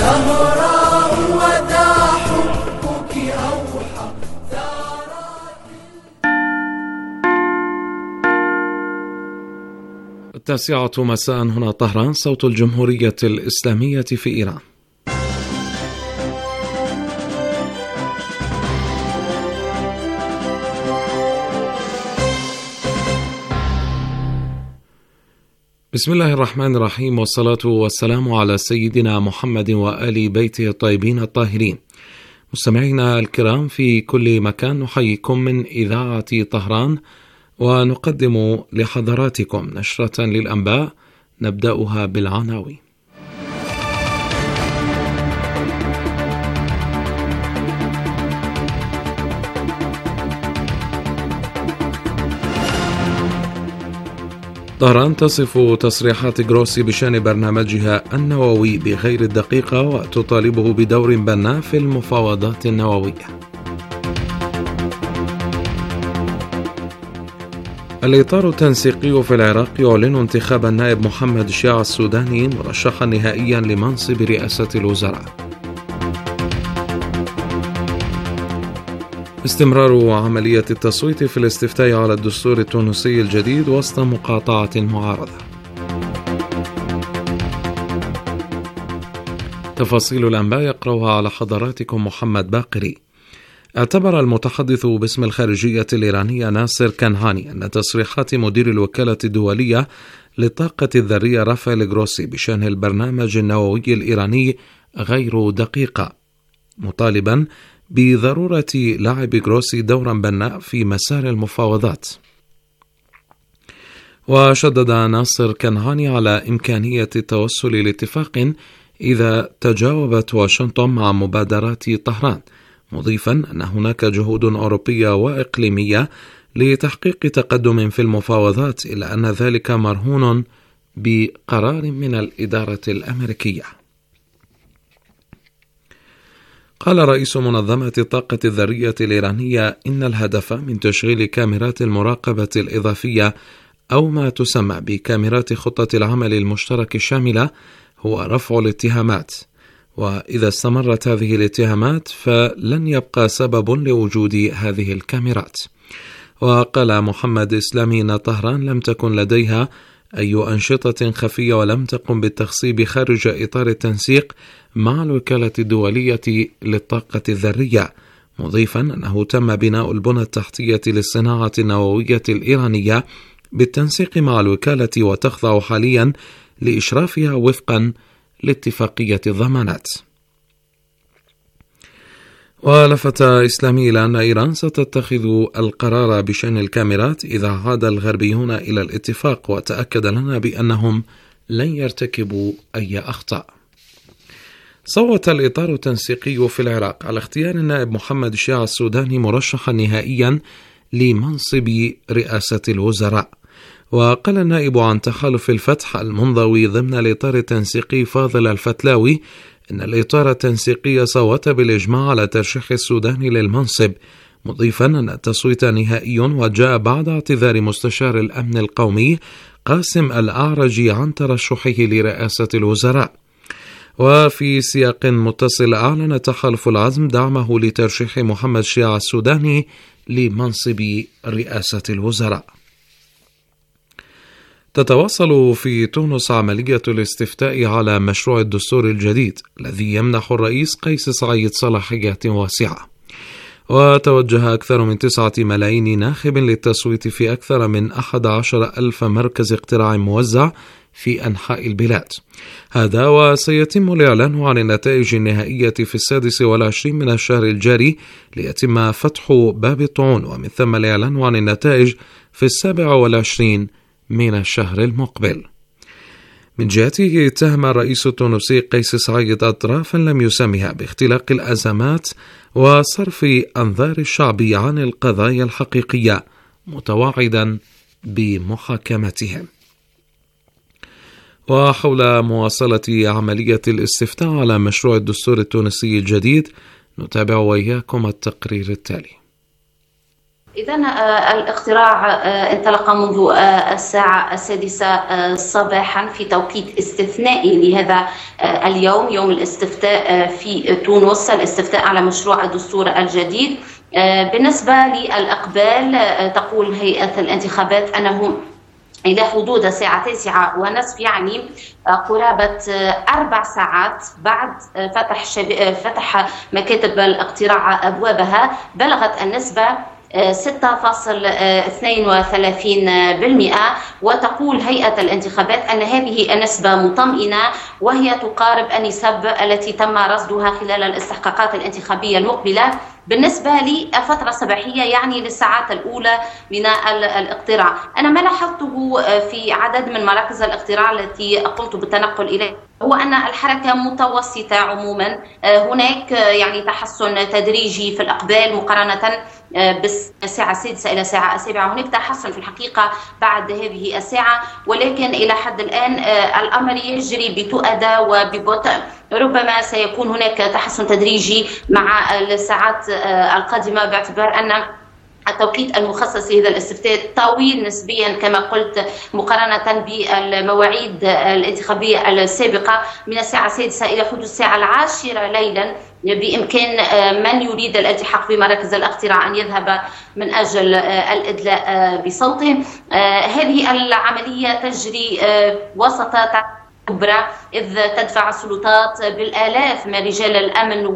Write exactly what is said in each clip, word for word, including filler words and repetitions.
زهراء وذا حبك أوحى ثارات. التاسعة مساء هنا طهران، صوت الجمهورية الإسلامية في إيران. بسم الله الرحمن الرحيم، والصلاة والسلام على سيدنا محمد وآل بيته الطيبين الطاهرين. مستمعينا الكرام في كل مكان، نحييكم من إذاعة طهران ونقدم لحضراتكم نشرة للأنباء نبدأها بالعناوين. طهران تصف تصريحات جروسي بشأن برنامجها النووي بغير الدقيقة وتطالبه بدور بناء في المفاوضات النووية. الإطار التنسيقي في العراق يعلن انتخاب النائب محمد شيع السوداني مرشحا نهائيا لمنصب رئاسة الوزراء. استمرار عملية التصويت في الاستفتاء على الدستور التونسي الجديد وسط مقاطعة المعارضة. تفاصيل الأنباء يقرأها على حضراتكم محمد باقري. اعتبر المتحدث باسم الخارجية الإيرانية ناصر كنهاني أن تصريحات مدير الوكالة الدولية للطاقة الذرية رافائيل جروسي بشأن البرنامج النووي الإيراني غير دقيقة، مطالبا بضرورة لعب جروسي دورا بناء في مسار المفاوضات. وشدد ناصر كنهاني على إمكانية التوصل لاتفاق إذا تجاوبت واشنطن مع مبادرات طهران، مضيفا أن هناك جهود أوروبية وإقليمية لتحقيق تقدم في المفاوضات، إلا أن ذلك مرهون بقرار من الإدارة الأمريكية. قال رئيس منظمة الطاقة الذرية الإيرانية إن الهدف من تشغيل كاميرات المراقبة الإضافية أو ما تسمى بكاميرات خطة العمل المشترك الشاملة هو رفع الاتهامات، وإذا استمرت هذه الاتهامات فلن يبقى سبب لوجود هذه الكاميرات. وقال محمد إسلامي إن طهران لم تكن لديها أي أنشطة خفية ولم تقم بالتخصيب خارج إطار التنسيق مع الوكالة الدولية للطاقة الذرية، مضيفا أنه تم بناء البنى التحتية للصناعة النووية الإيرانية بالتنسيق مع الوكالة، وتخضع حاليا لإشرافها وفقا لاتفاقية الضمانات. ولفت إسلامي إلى أن إيران ستتخذ القرار بشأن الكاميرات إذا عاد الغربيون إلى الاتفاق، وتأكد لنا بأنهم لن يرتكبوا أي أخطاء. صوت الإطار التنسيقي في العراق على اختيار النائب محمد شيع السوداني مرشحا نهائيا لمنصب رئاسة الوزراء. وقال النائب عن تحالف الفتح المنضوي ضمن الإطار التنسيقي فاضل الفتلاوي إن الإطار التنسيقي صوت بالإجماع على ترشيح السوداني للمنصب، مضيفا أن التصويت نهائي وجاء بعد اعتذار مستشار الأمن القومي قاسم الأعرج عن ترشحه لرئاسة الوزراء. وفي سياق متصل أعلن تحالف العزم دعمه لترشيح محمد شيع السوداني لمنصب رئاسة الوزراء. تتواصل في تونس عملية الاستفتاء على مشروع الدستور الجديد الذي يمنح الرئيس قيس سعيد صلاحيات واسعة، وتوجه أكثر من تسعة ملايين ناخب للتصويت في أكثر من أحد عشر ألف مركز اقتراع موزع في أنحاء البلاد. هذا وسيتم الإعلان عن النتائج النهائية في السادس والعشرين من الشهر الجاري ليتم فتح باب الطعون، ومن ثم الإعلان عن النتائج في السابع والعشرين من الشهر المقبل. من جهته اتهم الرئيس التونسي قيس سعيد أطرافا لم يسمها باختلاق الأزمات وصرف أنظار الشعب عن القضايا الحقيقية، متوعدا بمحاكمتهم. وحول مواصلة عملية الاستفتاء على مشروع الدستور التونسي الجديد نتابع وإياكم التقرير التالي. إذن الاقتراع انطلق منذ الساعة السادسة صباحا في توقيت استثنائي لهذا اليوم، يوم الاستفتاء في تونس، الاستفتاء على مشروع الدستور الجديد. بالنسبة للإقبال تقول هيئة الانتخابات أنه إلى حدود الساعة تسعة ونصف، يعني قرابة أربع ساعات بعد فتح شب... فتح مكاتب الاقتراع أبوابها، بلغت النسبة ستة فاصلة اثنين وثلاثين بالمئة، وتقول هيئة الانتخابات أن هذه النسبة مطمئنة، وهي تقارب النسب التي تم رصدها خلال الاستحقاقات الانتخابية المقبلة. بالنسبة للفترة الصباحية، يعني للساعات الأولى من الاقتراع، أنا ما لاحظته في عدد من مراكز الاقتراع التي قمت بالتنقل إليها هو أن الحركة متوسطة عموما. هناك يعني تحسن تدريجي في الإقبال مقارنة بالساعة السادسة إلى الساعة السابعة. هناك تحسن في الحقيقة بعد هذه الساعة، ولكن إلى حد الآن الأمر يجري بتؤدى وببطء. ربما سيكون هناك تحسن تدريجي مع الساعات القادمة، باعتبار أن التوقيت المخصص لهذا الاستفتاء طويل نسبيا كما قلت مقارنة بالمواعيد الانتخابية السابقة من الساعة السادسة إلى حدود الساعة العاشرة ليلا. بإمكان من يريد الالتحاق بمراكز الاقتراع أن يذهب من أجل الإدلاء بصوته. هذه العملية تجري وسط كبرى، إذ تدفع السلطات بالآلاف من رجال الأمن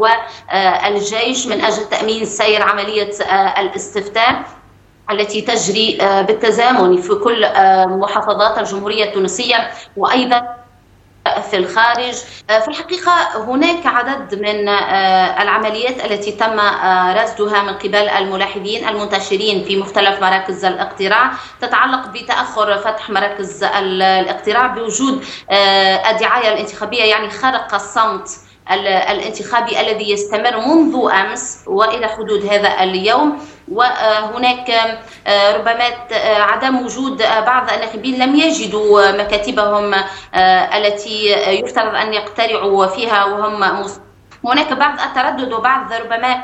والجيش من أجل تأمين سير عملية الاستفتاء التي تجري بالتزامن في كل محافظات الجمهورية التونسية وأيضا في الخارج. في الحقيقة هناك عدد من العمليات التي تم رصدها من قبل الملاحظين المنتشرين في مختلف مراكز الاقتراع، تتعلق بتأخر فتح مراكز الاقتراع بوجود الدعاية الانتخابية، يعني خرق الصمت الانتخابي الذي يستمر منذ أمس وإلى حدود هذا اليوم. وهناك ربما عدم وجود بعض الناخبين لم يجدوا مكاتبهم التي يفترض أن يقترعوا فيها وهم مص... هناك بعض التردد وبعض ربما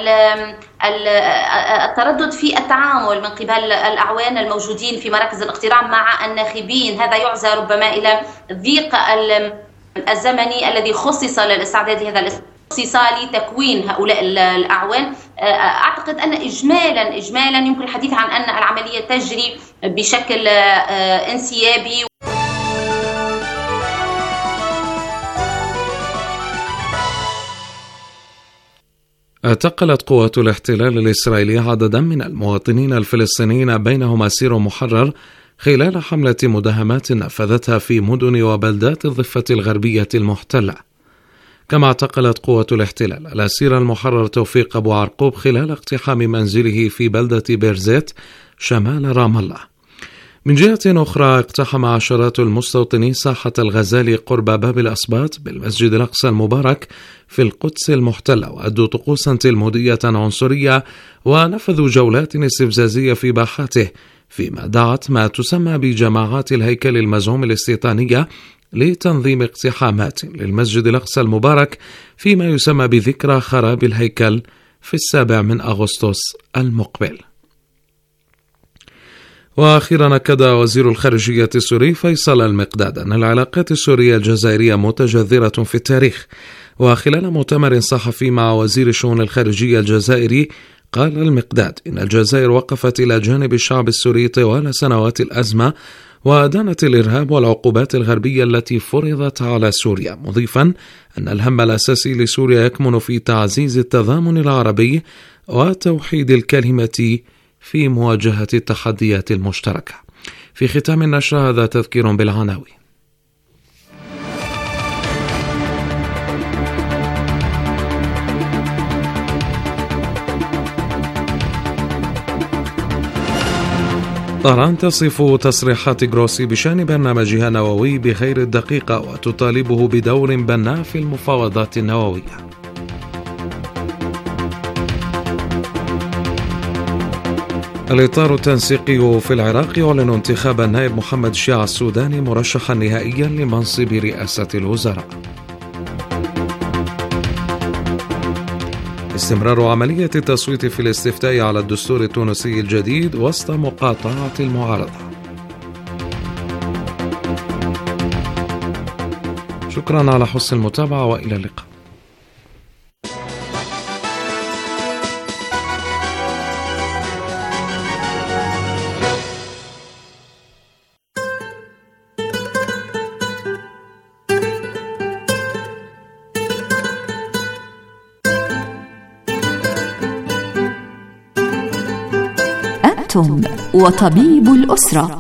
التردد في التعامل من قبل الأعوان الموجودين في مراكز الاقتراع مع الناخبين. هذا يعزى ربما إلى ضيق الزمني الذي خصص للاستعداد لهذا الاستفتاء، خصص لتكوين هؤلاء الأعوان. أعتقد أن إجمالا إجمالا يمكن الحديث عن أن العملية تجري بشكل انسيابي. اعتقلت قوات الاحتلال الإسرائيلي عددا من المواطنين الفلسطينيين بينهم أسير محرر خلال حملة مداهمات نفذتها في مدن وبلدات الضفة الغربية المحتلة. كما اعتقلت قوة الاحتلال الأسير المحرر توفيق أبو عرقوب خلال اقتحام منزله في بلدة بيرزيت شمال رام الله. من جهة أخرى، اقتحم عشرات المستوطنين ساحة الغزالي قرب باب الأسباط بالمسجد الأقصى المبارك في القدس المحتلة، وأدوا طقوسا تلمودية عنصرية ونفذوا جولات استفزازية في باحاته، فيما دعت ما تسمى بجماعات الهيكل المزعوم الاستيطانية لتنظيم اقتحامات للمسجد الأقصى المبارك فيما يسمى بذكرى خراب الهيكل في السابع من أغسطس المقبل. وأخيرا أكد وزير الخارجية السوري فيصل المقداد أن العلاقات السورية الجزائرية متجذرة في التاريخ. وخلال مؤتمر صحفي مع وزير الشؤون الخارجية الجزائري، قال المقداد إن الجزائر وقفت إلى جانب الشعب السوري طوال سنوات الأزمة وأدانت الإرهاب والعقوبات الغربية التي فرضت على سوريا، مضيفا أن الهم الأساسي لسوريا يكمن في تعزيز التضامن العربي وتوحيد الكلمة في مواجهة التحديات المشتركة. في ختام النشر هذا تذكير بالعناوين. طهران تصف تصريحات غروسي بشأن برنامجها النووي بغير الدقيقة وتطالبه بدور بناء في المفاوضات النووية. الإطار التنسيقي في العراق يعلن انتخاب النائب محمد الشيع السوداني مرشحا نهائيا لمنصب رئاسة الوزراء. استمرار عملية التصويت في الاستفتاء على الدستور التونسي الجديد وسط مقاطعة المعارضة. شكرا على حسن المتابعة وإلى اللقاء. أنتم وطبيب الأسرة.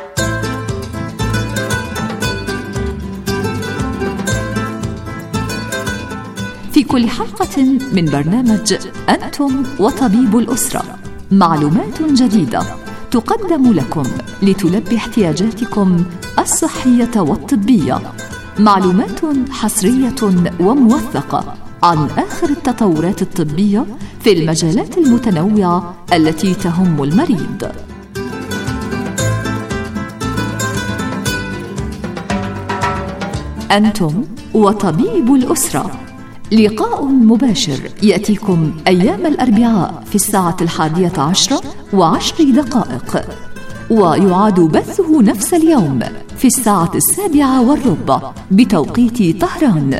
في كل حلقة من برنامج أنتم وطبيب الأسرة معلومات جديدة تقدم لكم لتلبي احتياجاتكم الصحية والطبية، معلومات حصرية وموثقة عن آخر التطورات الطبية في المجالات المتنوعة التي تهم المريض. أنتم وطبيب الأسرة، لقاء مباشر يأتيكم أيام الأربعاء في الساعة الحادية عشرة وعشر دقائق، ويعاد بثه نفس اليوم في الساعة السابعة والربع بتوقيت طهران.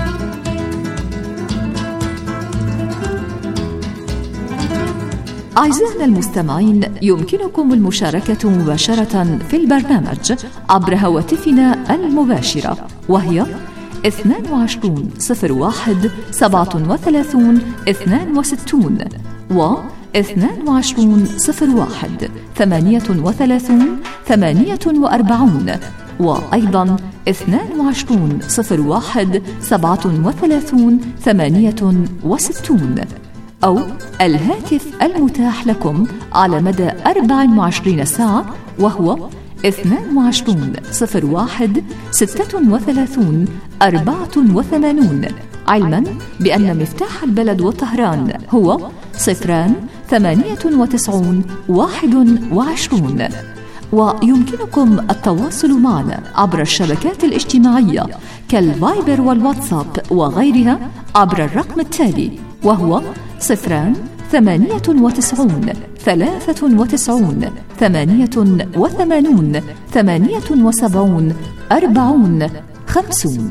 أعزائنا المستمعين، يمكنكم المشاركة مباشرة في البرنامج عبر هواتفنا المباشرة، وهي اثنان وعشرين صفر واحد سبعة وثلاثين اثنان وستين و اثنان وعشرين صفر واحد ثمانية وثلاثين ثمانية وأربعين، وأيضا اثنان وعشرين صفر واحد سبعة وثلاثين ثمانية وستين، أو الهاتف المتاح لكم على مدى أربع وعشرين ساعة، وهو اثنان وعشرين صفر واحد ستة وثلاثين أربعة وثمانين، علما بأن مفتاح البلد وطهران هو صفران ثمانية وتسعون واحد وعشرون. ويمكنكم التواصل معنا عبر الشبكات الاجتماعية كالفايبر والواتساب وغيرها عبر الرقم التالي، وهو صفران ثمانية وتسعون ثلاثة وتسعون ثمانية وثمانون ثمانية وسبعون أربعون خمسون.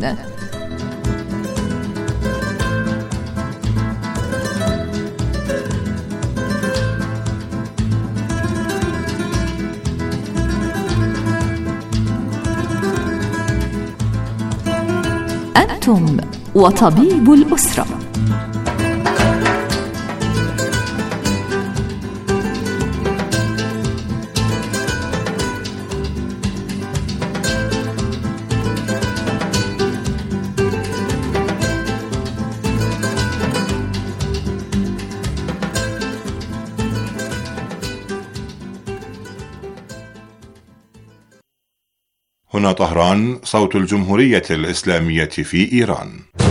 أنتم وطبيب الأسرة. هنا طهران، صوت الجمهورية الإسلامية في إيران.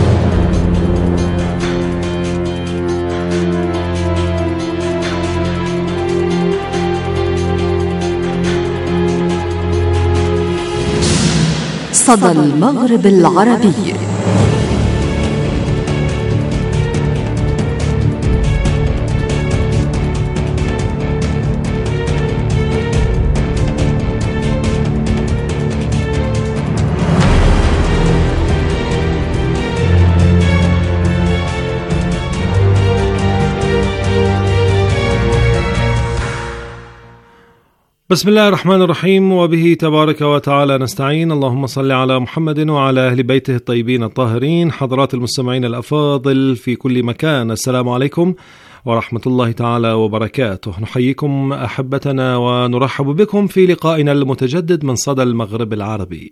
صدى المغرب العربي. بسم الله الرحمن الرحيم، وبه تبارك وتعالى نستعين. اللهم صل على محمد وعلى أهل بيته الطيبين الطاهرين. حضرات المستمعين الأفاضل في كل مكان، السلام عليكم ورحمة الله تعالى وبركاته. نحييكم أحبتنا ونرحب بكم في لقائنا المتجدد من صدى المغرب العربي.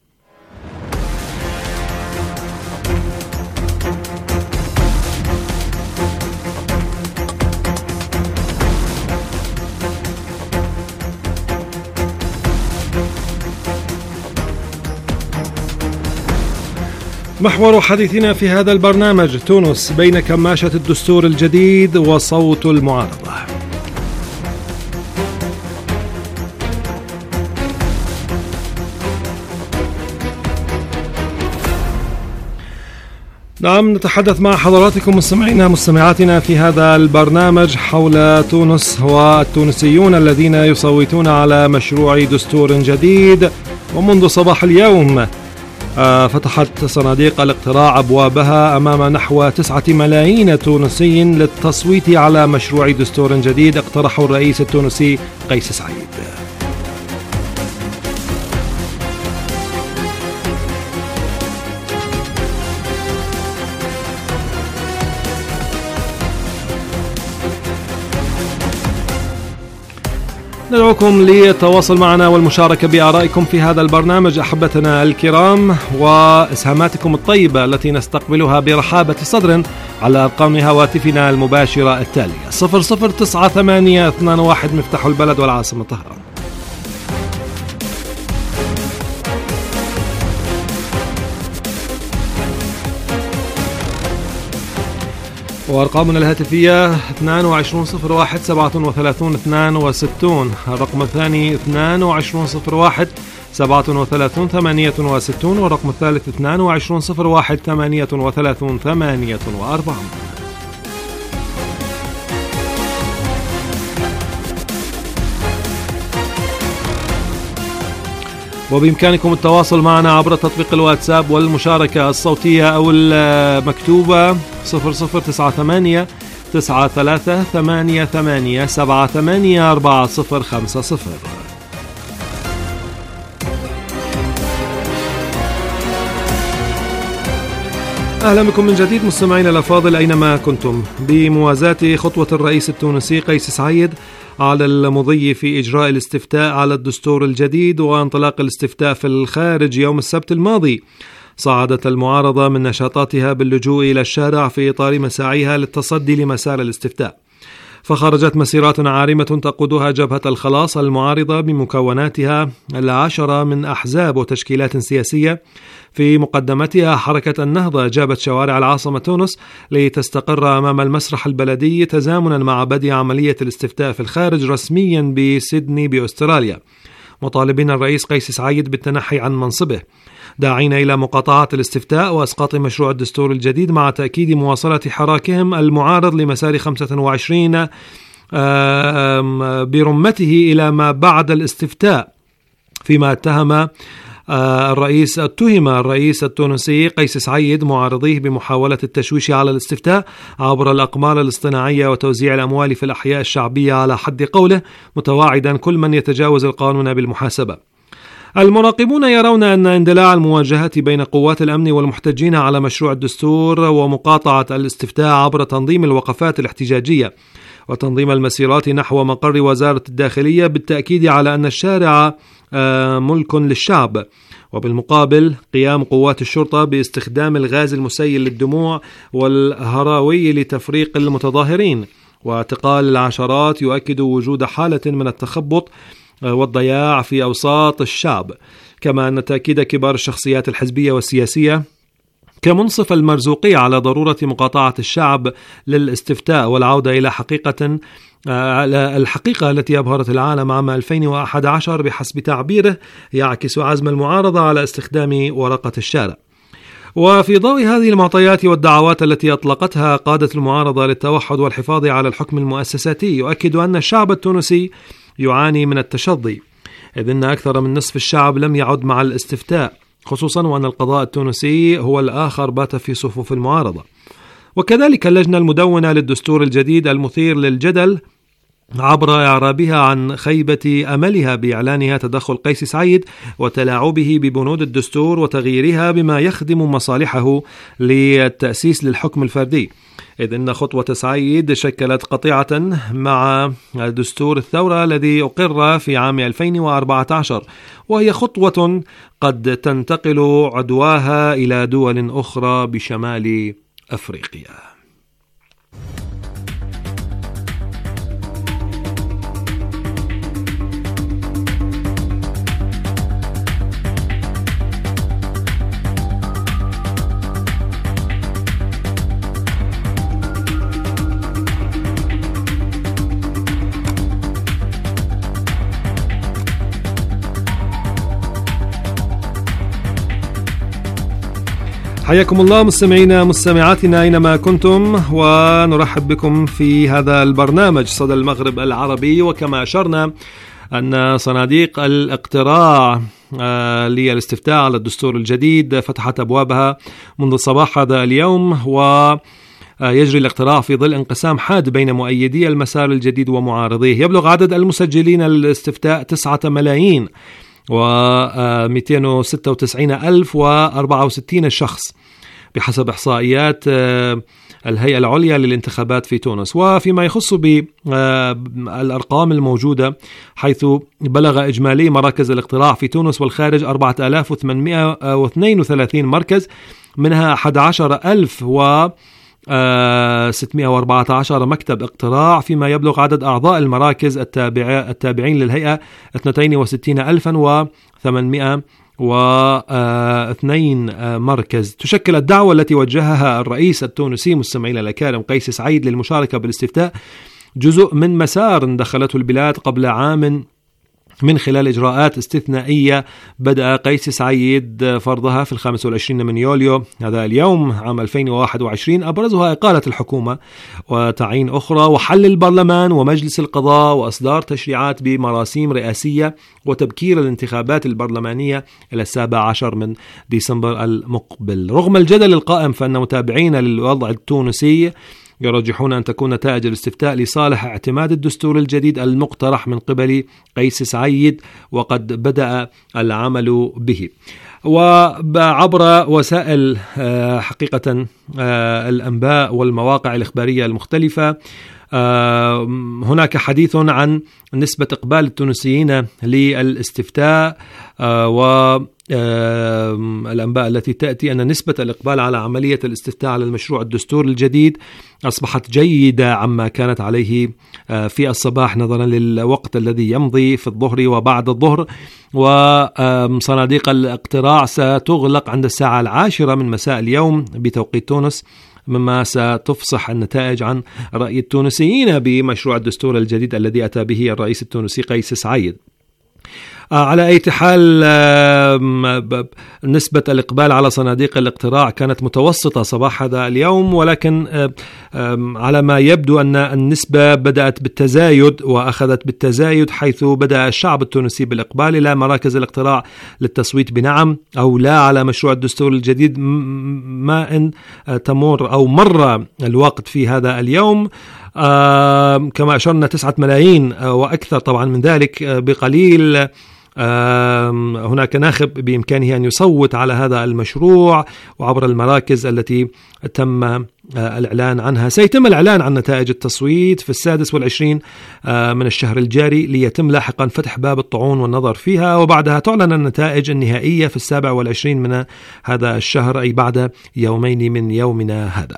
محور حديثنا في هذا البرنامج: تونس بين كماشة الدستور الجديد وصوت المعارضة. نعم، نتحدث مع حضراتكم مستمعينا مستمعاتنا في هذا البرنامج حول تونس والتونسيون الذين يصوتون على مشروع دستور جديد. ومنذ صباح اليوم فتحت صناديق الاقتراع أبوابها أمام نحو تسعة ملايين تونسي للتصويت على مشروع دستور جديد اقترحه الرئيس التونسي قيس سعيد. ندعوكم للتواصل معنا والمشاركة بآرائكم في هذا البرنامج أحبتنا الكرام، وإسهاماتكم الطيبة التي نستقبلها برحابة صدر على أرقام هواتفنا المباشرة التالية: صفر صفر تسعة ثمانية اثنان واحد مفتاح البلد والعاصمة طهران، وأرقامنا الهاتفية اثنان وعشرين صفر واحد سبعة وثلاثين اثنان وستين، الرقم الثاني اثنان وعشرين صفر واحد سبعة وثلاثين ثمانية وستين، والرقم الثالث اثنان وعشرين صفر واحد ثمانية وثلاثين ثمانية وأربعين. وبإمكانكم التواصل معنا عبر تطبيق الواتساب والمشاركة الصوتية أو المكتوبة صفر صفر تسعة ثمانية تسعة ثلاثة ثمانية ثمانية سبعة ثمانية أربعة صفر خمسة صفر. أهلا بكم من جديد مستمعينا الأفاضل أينما كنتم. بموازاة خطوة الرئيس التونسي قيس سعيد على المضي في إجراء الاستفتاء على الدستور الجديد وانطلاق الاستفتاء في الخارج يوم السبت الماضي، صعدت المعارضة من نشاطاتها باللجوء إلى الشارع في إطار مساعيها للتصدي لمسار الاستفتاء، فخرجت مسيرات عارمة تقودها جبهة الخلاص المعارضة بمكوناتها العشرة من أحزاب وتشكيلات سياسية، في مقدمتها حركة النهضة جابت شوارع العاصمة تونس لتستقر أمام المسرح البلدي تزامنا مع بدء عملية الاستفتاء في الخارج رسميا بسيدني بأستراليا، مطالبين الرئيس قيس سعيد بالتنحي عن منصبه، داعين إلى مقاطعة الاستفتاء وإسقاط مشروع الدستور الجديد، مع تأكيد مواصلة حراكهم المعارض لمسار خمسة وعشرين برمته إلى ما بعد الاستفتاء، فيما اتهم الرئيس اتهم الرئيس التونسي قيس سعيد معارضيه بمحاولة التشويش على الاستفتاء عبر الأقمار الاصطناعية وتوزيع الأموال في الأحياء الشعبية على حد قوله، متواعدا كل من يتجاوز القانون بالمحاسبة. المراقبون يرون أن اندلاع المواجهات بين قوات الأمن والمحتجين على مشروع الدستور ومقاطعة الاستفتاء عبر تنظيم الوقفات الاحتجاجية وتنظيم المسيرات نحو مقر وزارة الداخلية بالتأكيد على أن الشارع ملك للشعب، وبالمقابل قيام قوات الشرطة باستخدام الغاز المسيل للدموع والهراوي لتفريق المتظاهرين، واعتقال العشرات يؤكد وجود حالة من التخبط والضياع في أوساط الشعب، كما أن تأكيد كبار الشخصيات الحزبية والسياسية كمنصف المرزوقية على ضرورة مقاطعة الشعب للاستفتاء والعودة إلى حقيقة الحقيقة التي أبهرت العالم عام ألفين وأحد عشر بحسب تعبيره، يعكس عزم المعارضة على استخدام ورقة الشارع. وفي ضوء هذه المعطيات والدعوات التي أطلقتها قادة المعارضة للتوحد والحفاظ على الحكم المؤسساتي، يؤكد أن الشعب التونسي يعاني من التشظي، إذ أن أكثر من نصف الشعب لم يعد مع الاستفتاء، خصوصا وأن القضاء التونسي هو الآخر بات في صفوف المعارضة. وكذلك اللجنة المدونة للدستور الجديد المثير للجدل عبر إعرابها عن خيبة أملها بإعلانها تدخل قيس سعيد وتلاعبه ببنود الدستور وتغييرها بما يخدم مصالحه للتأسيس للحكم الفردي، إذ أن خطوة سعيد شكلت قطيعة مع دستور الثورة الذي أقر في عام ألفين وأربعة عشر، وهي خطوة قد تنتقل عدواها إلى دول أخرى بشمال أفريقيا. حياكم الله مستمعينا مستمعاتنا أينما كنتم، ونرحب بكم في هذا البرنامج صدى المغرب العربي. وكما أشرنا أن صناديق الاقتراع للاستفتاء على الدستور الجديد فتحت أبوابها منذ صباح هذا اليوم، ويجري الاقتراع في ظل انقسام حاد بين مؤيدي المسار الجديد ومعارضيه. يبلغ عدد المسجلين للاستفتاء تسعة ملايين ومئتين وستة وتسعين ألف وأربعة وستين شخص بحسب إحصائيات الهيئة العليا للانتخابات في تونس. وفيما يخص بالأرقام الموجودة، حيث بلغ إجمالي مراكز الاقتراع في تونس والخارج أربعة آلاف وثمانمئة واثنين وثلاثين مركز، منها أحد عشر ألف وستمئة وأربعة عشر مكتب اقتراع، فيما يبلغ عدد أعضاء المراكز التابعين للهيئة اثنين وستين ألفا وثمانمئة واثنين مركز. تشكل الدعوة التي وجهها الرئيس التونسي مستمعين الأكارم قيس سعيد للمشاركة بالاستفتاء جزء من مسار دخلته البلاد قبل عام من خلال إجراءات استثنائية بدأ قيس سعيد فرضها في الخامس والعشرين من يوليو هذا اليوم عام ألفين وواحد وعشرين، أبرزها إقالة الحكومة وتعيين أخرى وحل البرلمان ومجلس القضاء وإصدار تشريعات بمراسيم رئاسية وتبكير الانتخابات البرلمانية إلى السابع عشر من ديسمبر المقبل. رغم الجدل القائم فإن متابعين للوضع التونسي يرجحون أن تكون نتائج الاستفتاء لصالح اعتماد الدستور الجديد المقترح من قبل قيس سعيد، وقد بدأ العمل به. وعبر وسائل حقيقة الأنباء والمواقع الإخبارية المختلفة هناك حديث عن نسبة إقبال التونسيين للاستفتاء، والأنباء التي تأتي أن نسبة الإقبال على عملية الاستفتاء على المشروع الدستور الجديد أصبحت جيدة عما كانت عليه في الصباح نظرا للوقت الذي يمضي في الظهر وبعد الظهر. وصناديق الاقتراع ستغلق عند الساعة العاشرة من مساء اليوم بتوقيت تونس، مما ستفصح النتائج عن رأي التونسيين بمشروع الدستور الجديد الذي أتى به الرئيس التونسي قيس سعيد. على أي حال نسبة الإقبال على صناديق الاقتراع كانت متوسطة صباح هذا اليوم، ولكن على ما يبدو أن النسبة بدأت بالتزايد وأخذت بالتزايد، حيث بدأ الشعب التونسي بالإقبال إلى مراكز الاقتراع للتصويت بنعم أو لا على مشروع الدستور الجديد، ما إن تمر أو مر الوقت في هذا اليوم. آه كما أشرنا تسعة ملايين وأكثر طبعا من ذلك بقليل. آه هناك ناخب بإمكانه أن يصوت على هذا المشروع، وعبر المراكز التي تم آه الإعلان عنها سيتم الإعلان عن نتائج التصويت في السادس والعشرين آه من الشهر الجاري، ليتم لاحقا فتح باب الطعون والنظر فيها، وبعدها تعلن النتائج النهائية في السابع والعشرين من هذا الشهر، أي بعد يومين من يومنا هذا.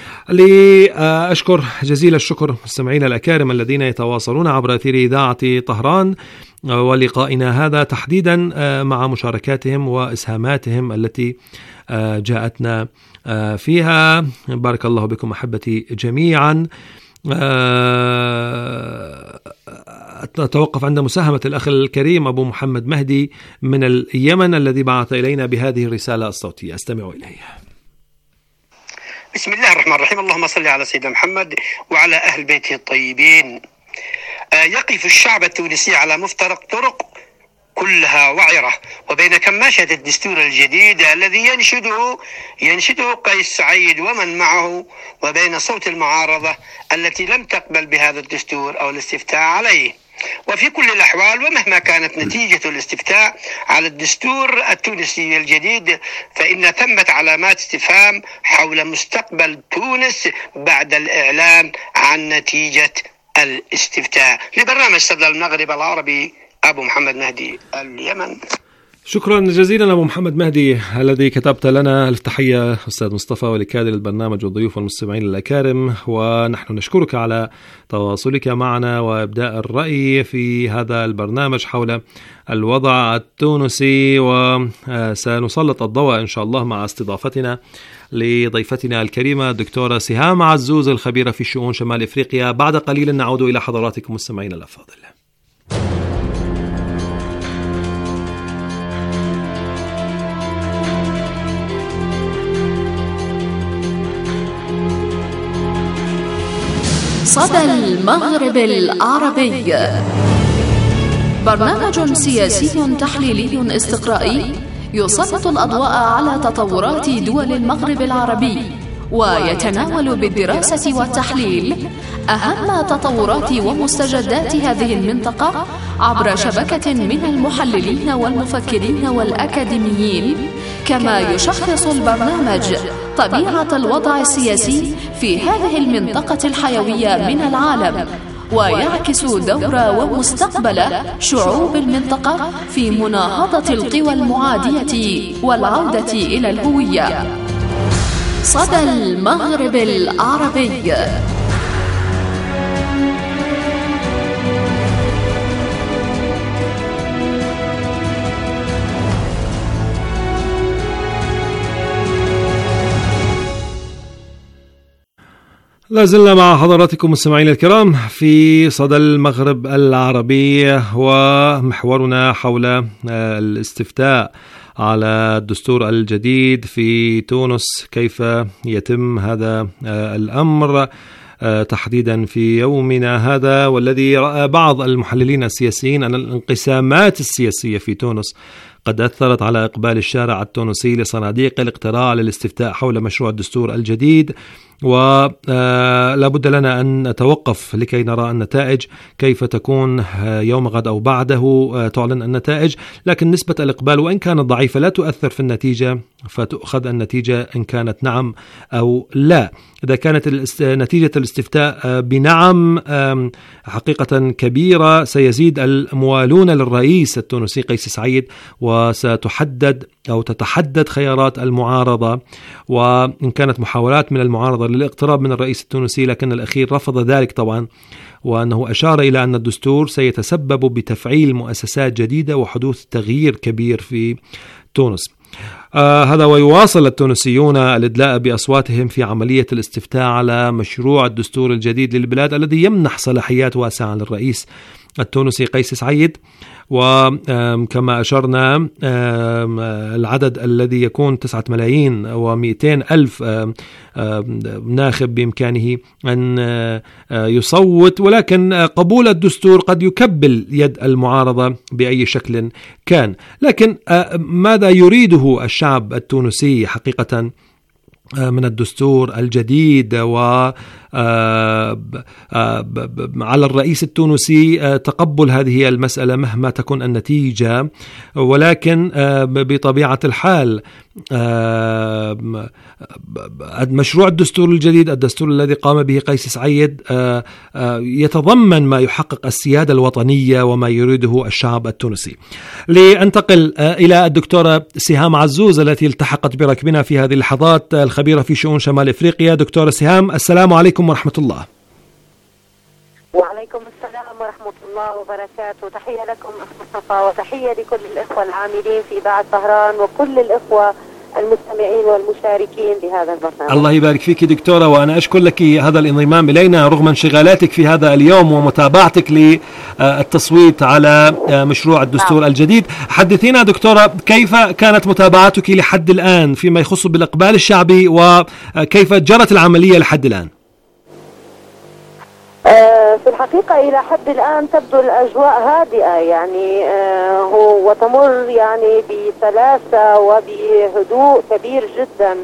لأشكر جزيل الشكر مستمعين الأكارم الذين يتواصلون عبر أثير إذاعة طهران ولقائنا هذا تحديدا مع مشاركاتهم وإسهاماتهم التي جاءتنا فيها. بارك الله بكم أحبتي جميعا. أتوقف عند مساهمة الأخ الكريم أبو محمد مهدي من اليمن الذي بعث إلينا بهذه الرسالة الصوتية، استمعوا إليه. بسم الله الرحمن الرحيم. اللهم صل على سيدنا محمد وعلى أهل بيته الطيبين. يقف الشعب التونسي على مفترق طرق كلها وعرة، وبين كماشة الدستور الجديد الذي ينشده ينشده قيس سعيد ومن معه، وبين صوت المعارضة التي لم تقبل بهذا الدستور أو الاستفتاء عليه. وفي كل الأحوال ومهما كانت نتيجة الاستفتاء على الدستور التونسي الجديد، فإن ثمة علامات استفهام حول مستقبل تونس بعد الإعلان عن نتيجة الاستفتاء. لبرنامج صدى المغرب العربي، أبو محمد مهدي، اليمن. شكرا جزيلا أبو محمد مهدي الذي كتبت لنا. التحية أستاذ مصطفى ولكادر البرنامج والضيوف والمستمعين الأكارم، ونحن نشكرك على تواصلك معنا وإبداء الرأي في هذا البرنامج حول الوضع التونسي. وسنسلط الضوء إن شاء الله مع استضافتنا لضيفتنا الكريمة الدكتورة سهام عزوز الخبيرة في شؤون شمال إفريقيا. بعد قليل نعود إلى حضراتكم مستمعين الأفاضل. صدى المغرب العربي، برنامج سياسي تحليلي استقرائي يسلط الأضواء على تطورات دول المغرب العربي، ويتناول بالدراسة والتحليل أهم تطورات ومستجدات هذه المنطقة عبر شبكة من المحللين والمفكرين والأكاديميين. كما يشخص البرنامج طبيعة الوضع السياسي في هذه المنطقة الحيوية من العالم، ويعكس دور ومستقبل شعوب المنطقة في مناهضة القوى المعادية والعودة إلى الهوية. صدى المغرب العربي. لازلنا مع حضراتكم مستمعين الكرام في صدى المغرب العربي، ومحورنا حول الاستفتاء على الدستور الجديد في تونس. كيف يتم هذا الأمر تحديدا في يومنا هذا، والذي رأى بعض المحللين السياسيين أن الانقسامات السياسية في تونس قد أثرت على إقبال الشارع التونسي لصناديق الاقتراع للاستفتاء حول مشروع الدستور الجديد، ولا بد لنا أن نتوقف لكي نرى النتائج كيف تكون يوم غد أو بعده تعلن النتائج. لكن نسبة الإقبال وإن كانت ضعيفة لا تؤثر في النتيجة، فتؤخذ النتيجة إن كانت نعم أو لا. إذا كانت نتيجة الاستفتاء بنعم حقيقة كبيرة سيزيد الموالون للرئيس التونسي قيس سعيد، وستحدد أو تتحدد خيارات المعارضة. وإن كانت محاولات من المعارضة للاقتراب من الرئيس التونسي، لكن الأخير رفض ذلك طبعا، وأنه أشار إلى أن الدستور سيتسبب بتفعيل مؤسسات جديدة وحدوث تغيير كبير في تونس. آه هذا ويواصل التونسيون الإدلاء بأصواتهم في عملية الاستفتاء على مشروع الدستور الجديد للبلاد الذي يمنح صلاحيات واسعة للرئيس التونسي قيس سعيد. وكما أشرنا العدد الذي يكون تسعة ملايين ومئتين ألف ناخب بإمكانه أن يصوت، ولكن قبول الدستور قد يكبل يد المعارضة بأي شكل كان. لكن ماذا يريده الشعب التونسي حقيقة من الدستور الجديد؟ و على الرئيس التونسي تقبل هذه المسألة مهما تكون النتيجة، ولكن بطبيعة الحال مشروع الدستور الجديد، الدستور الذي قام به قيس سعيد، يتضمن ما يحقق السيادة الوطنية وما يريده الشعب التونسي. لأنتقل إلى الدكتورة سهام عزوز التي التحقت بركبنا في هذه اللحظات، الخبيرة في شؤون شمال إفريقيا. دكتورة سهام، السلام عليكم ورحمة الله. وعليكم السلام ورحمة الله وبركاته. تحية لكم أخ مصطفى، وتحية لكل الإخوة العاملين في إذاعة طهران وكل الإخوة المستمعين والمشاركين بهذا البرنامج. الله يبارك فيك دكتورة، وأنا أشكر لك هذا الانضمام إلينا رغم انشغالاتك في هذا اليوم ومتابعتك للتصويت على مشروع الدستور نعم. الجديد. حدثينا دكتورة، كيف كانت متابعتك لحد الآن فيما يخص بالإقبال الشعبي، وكيف جرت العملية لحد الآن؟ في الحقيقة إلى حد الآن تبدو الأجواء هادئة، يعني هو وتمر يعني بسلاسة وبهدوء كبير جدا.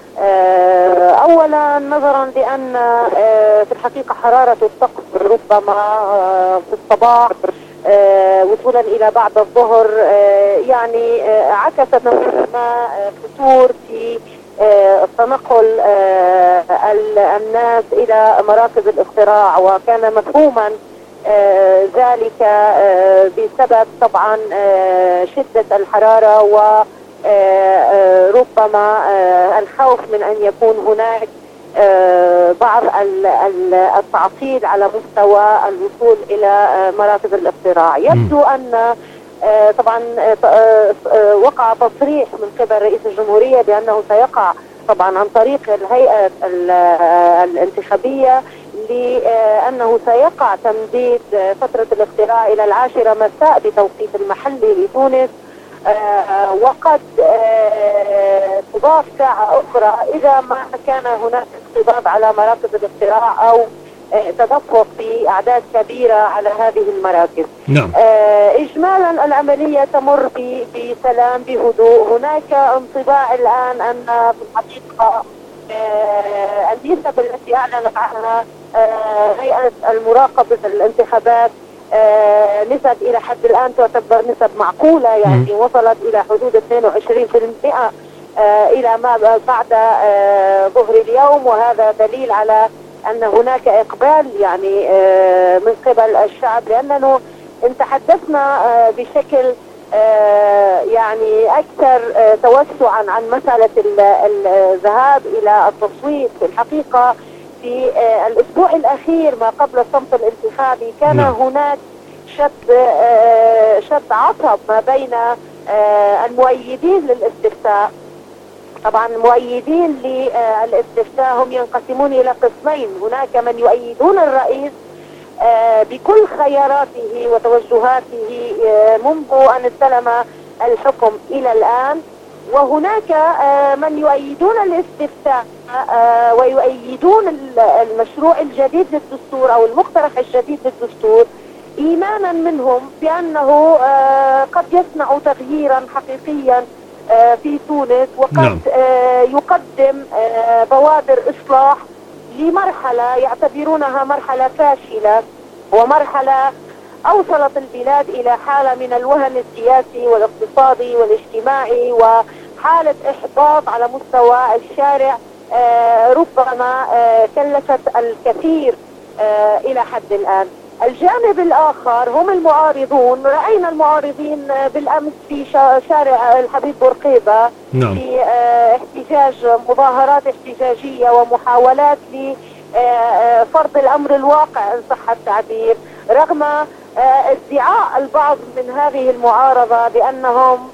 أولا نظرا لأن في الحقيقة حرارة الطقس ربما في الصباح وصولا إلى بعد الظهر يعني عكست نوعا ما فتور في تنقل الناس إلى مراكز الاقتراع، وكان مفهوما ذلك بسبب طبعا شدة الحرارة وربما الخوف من أن يكون هناك بعض التعطيل على مستوى الوصول إلى مراكز الاقتراع. يبدو أن طبعا وقع تصريح من قبل رئيس الجمهورية بأنه سيقع طبعا عن طريق الهيئة الانتخابية لأنه سيقع تمديد فترة الاقتراع إلى العاشرة مساء بتوقيت المحلي لتونس، وقد تضاف ساعة أخرى إذا ما كان هناك اقتضاب على مراكز الاقتراع أو تدفق في أعداد كبيرة على هذه المراكز. نعم. إجمالا العملية تمر بسلام بهدوء. هناك انطباع الآن أن في الحقيقة النسب التي أعلنت عنها هيئة المراقبة الانتخابات نسب إلى حد الآن تعتبر نسب معقولة، يعني وصلت إلى حدود اثنين وعشرين بالمئة إلى ما بعد ظهر اليوم، وهذا دليل على أن هناك إقبال يعني من قبل الشعب، لأننا إن تحدثنا بشكل يعني أكثر توسعا عن مسألة الذهاب إلى التصويت. في الحقيقة في الأسبوع الأخير ما قبل الصمت الانتخابي كان هناك شد شد عصب ما بين المؤيدين للاستفتاء. طبعا المؤيدين للاستفتاء هم ينقسمون إلى قسمين، هناك من يؤيدون الرئيس بكل خياراته وتوجهاته منذ أن استلم الحكم إلى الآن، وهناك من يؤيدون الاستفتاء ويؤيدون المشروع الجديد للدستور أو المقترح الجديد للدستور، إيمانا منهم بأنه قد يصنع تغييرا حقيقيا في تونس، وقد نعم. يقدم بوادر إصلاح لمرحلة يعتبرونها مرحلة فاشلة ومرحلة أوصلت البلاد إلى حالة من الوهن السياسي والاقتصادي والاجتماعي وحالة إحباط على مستوى الشارع ربما كلفت الكثير إلى حد الآن. الجانب الآخر هم المعارضون. رأينا المعارضين بالأمس في شارع الحبيب بورقيبة نعم. في احتجاج مظاهرات احتجاجية ومحاولات لفرض الأمر الواقع إن صح التعبير، رغم ادعاء البعض من هذه المعارضة بأنهم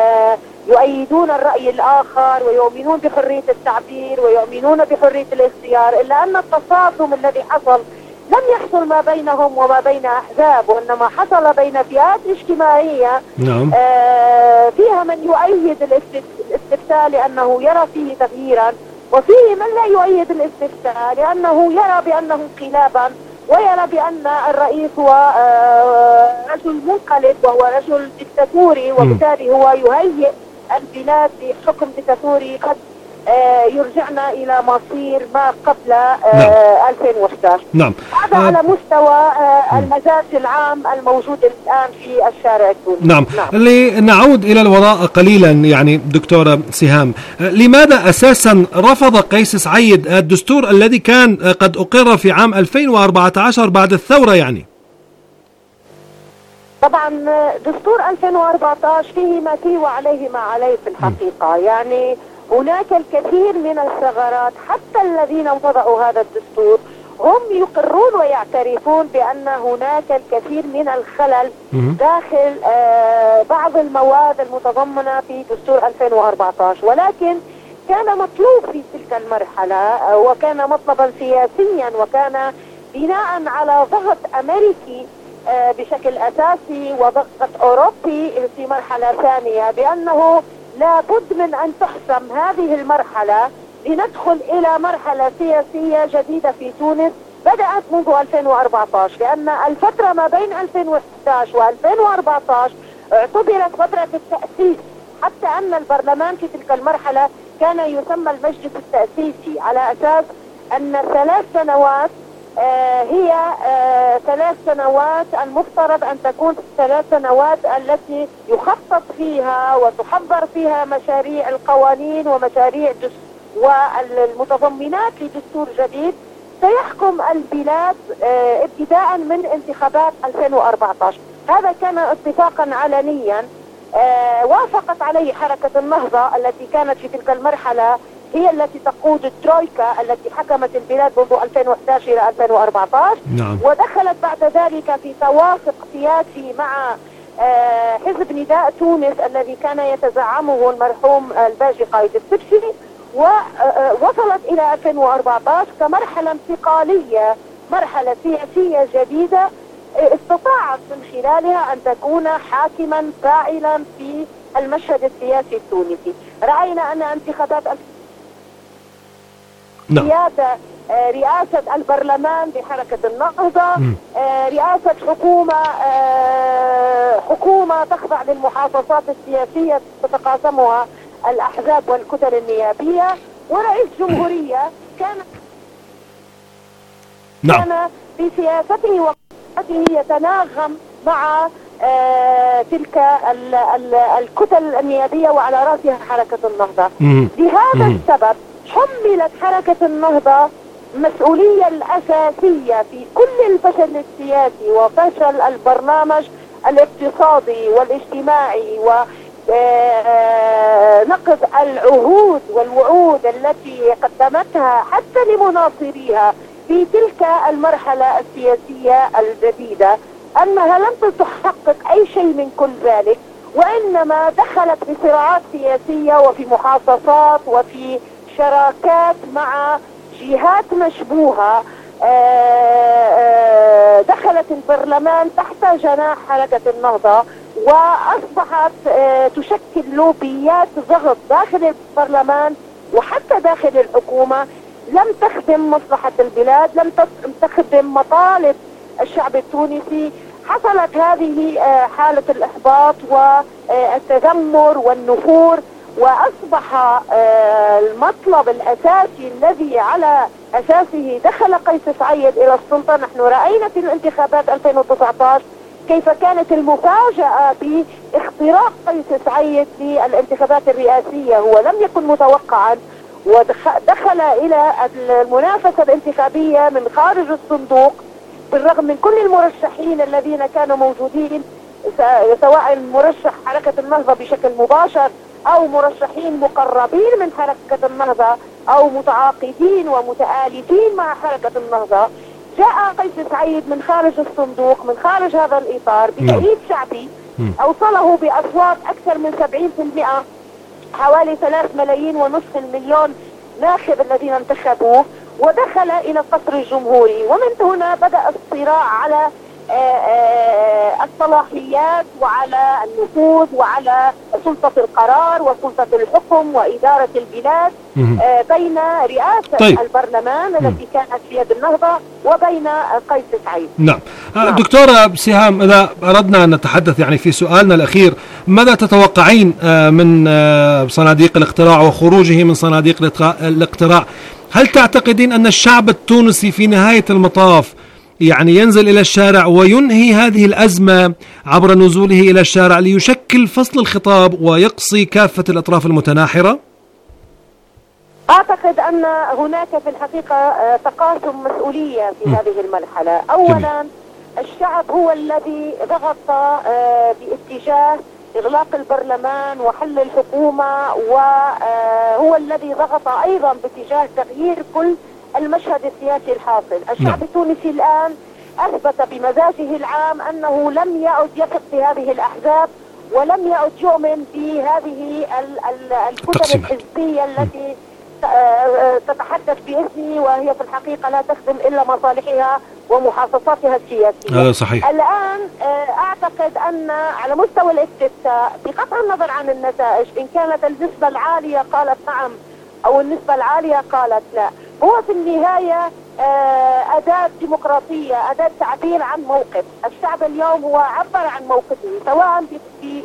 يؤيدون الرأي الآخر ويؤمنون بحرية التعبير ويؤمنون بحرية الاختيار، إلا أن التصادم الذي حصل لم يحصل ما بينهم وما بين أحزاب، وإنما حصل بين فئات اجتماعية نعم. آه فيها من يؤيد الاستفتاء لأنه يرى فيه تغييرا، وفيه من لا يؤيد الاستفتاء لأنه يرى بأنه انقلابا، ويرى بأن الرئيس هو آه رجل منقلب وهو رجل ديكتاتوري، وبالتالي هو يهيئ البلاد لحكم ديكتاتوري قد آه يرجعنا إلى مصير ما قبل آه نعم. ألفين وأحد عشر. نعم. هذا آه. على مستوى آه المزاج العام الموجود الآن في الشارع التونسي. نعم. نعم. لنعود إلى الوراء قليلا يعني دكتورة سهام، آه لماذا أساسا رفض قيس سعيد الدستور الذي كان آه قد أقر في عام ألفين وأربعة عشر بعد الثورة؟ يعني طبعا دستور ألفين وأربعة عشر فيه ما فيه وعليه ما عليه في الحقيقة. م. يعني هناك الكثير من الثغرات، حتى الذين وضعوا هذا الدستور هم يقرون ويعترفون بأن هناك الكثير من الخلل داخل آه بعض المواد المتضمنة في دستور ألفين وأربعة عشر، ولكن كان مطلوب في تلك المرحلة آه وكان مطلبا سياسيا وكان بناء على ضغط أمريكي آه بشكل أساسي وضغط أوروبي في مرحلة ثانية بأنه لابد من أن تحسم هذه المرحلة لندخل إلى مرحلة سياسية جديدة في تونس بدأت منذ ألفين وأربعة عشر، لأن الفترة ما بين ألفين وأحد عشر وألفين وأربعة عشر اعتبرت فترة التأسيس، حتى أن البرلمان في تلك المرحلة كان يسمى المجلس التأسيسي على أساس أن ثلاث سنوات آه هي آه ثلاث سنوات المفترض أن تكون ثلاث سنوات التي يخطط فيها وتحضر فيها مشاريع القوانين ومشاريع والمتضمنات لدستور جديد سيحكم البلاد آه ابتداء من انتخابات ألفين وأربعة عشر. هذا كان اتفاقا علنيا آه وافقت عليه حركة النهضة التي كانت في تلك المرحلة هي التي تقود الترويكا التي حكمت البلاد منذ ألفين وأحد عشر إلى ألفين وأربعة عشر. نعم. ودخلت بعد ذلك في توافق سياسي مع آه حزب نداء تونس الذي كان يتزعمه المرحوم الباجي قايد السبشي، ووصلت إلى ألفين وأربعة عشر كمرحلة انتقالية، مرحلة سياسية جديدة استطاعت من خلالها أن تكون حاكما فاعلا في المشهد السياسي التونسي. رأينا أن انتخابات نعم. قيادة رئاسة البرلمان بحركة النهضة، رئاسة حكومة حكومة تخضع للمحافظات السياسية تتقاسمها الأحزاب والكتل النيابية، ورئيس جمهورية كان نعم. كان في سياسته وقته يتناغم مع تلك ال ال الكتل النيابية وعلى رأسها حركة النهضة. لهذا السبب حملت حركة النهضة المسؤولية الأساسية في كل الفشل السياسي وفشل البرنامج الاقتصادي والاجتماعي ونقض العهود والوعود التي قدمتها حتى لمناصريها في تلك المرحلة السياسية الجديدة، أنها لم تحقق أي شيء من كل ذلك، وإنما دخلت في صراعات سياسية وفي محاصصات وفي شراكات مع جهات مشبوهة. دخلت البرلمان تحت جناح حركة النهضة، وأصبحت تشكل لوبيات ضغط داخل البرلمان وحتى داخل الحكومة، لم تخدم مصلحة البلاد، لم تخدم مطالب الشعب التونسي. حصلت هذه حالة الإحباط والتذمر والنفور، وأصبح المطلب الأساسي الذي على أساسه دخل قيس سعيد إلى السلطة. نحن رأينا في الانتخابات ألفين وتسعة عشر كيف كانت المفاجأة باختراق قيس سعيد في الانتخابات الرئاسية، هو لم يكن متوقعا، ودخل إلى المنافسة الانتخابية من خارج الصندوق بالرغم من كل المرشحين الذين كانوا موجودين، سواء مرشح حركة النهضة بشكل مباشر أو مرشحين مقربين من حركة النهضة أو متعاقدين ومتآلفين مع حركة النهضة. جاء قيس سعيد من خارج الصندوق، من خارج هذا الإطار، بتأييد شعبي أوصله بأصوات أكثر من سبعين بالمئة، حوالي ثلاث ملايين ونصف المليون ناخب الذين انتخبوه، ودخل إلى القصر الجمهوري. ومن هنا بدأ الصراع على الصلاحيات وعلى النفوذ وعلى سلطة القرار وسلطة الحكم وإدارة البلاد بين رئاسة طيب. البرلمان التي كانت في يد النهضة وبين قيس سعيد. نعم. نعم. دكتورة سهام، إذا أردنا أن نتحدث يعني في سؤالنا الأخير، ماذا تتوقعين من صناديق الاقتراع وخروجه من صناديق الاقتراع؟ هل تعتقدين أن الشعب التونسي في نهاية المطاف يعني ينزل إلى الشارع وينهي هذه الأزمة عبر نزوله إلى الشارع ليشكل فصل الخطاب ويقصي كافة الأطراف المتناحرة؟ أعتقد أن هناك في الحقيقة تقاسم مسؤولية في م. هذه المرحلة. أولا الشعب هو الذي ضغط باتجاه إغلاق البرلمان وحل الحكومة، وهو الذي ضغط أيضا باتجاه تغيير كل المشهد السياسي الحاصل. الشعب التونسي الآن أثبت بمزاجه العام أنه لم يعد يثق في هذه الأحزاب، ولم يعد يؤمن بهذه الكتل الحزبية التي تتحدث باسمه، وهي في الحقيقة لا تخدم إلا مصالحها ومحافظاتها السياسية. هذا صحيح. الآن أعتقد أن على مستوى الاستفتاء بقطع النظر عن النتائج، إن كانت النسبة العالية قالت نعم أو النسبة العالية قالت لا، هو في النهاية أداة ديمقراطية، أداة تعبير عن موقف. الشعب اليوم هو عبر عن موقفه سواء في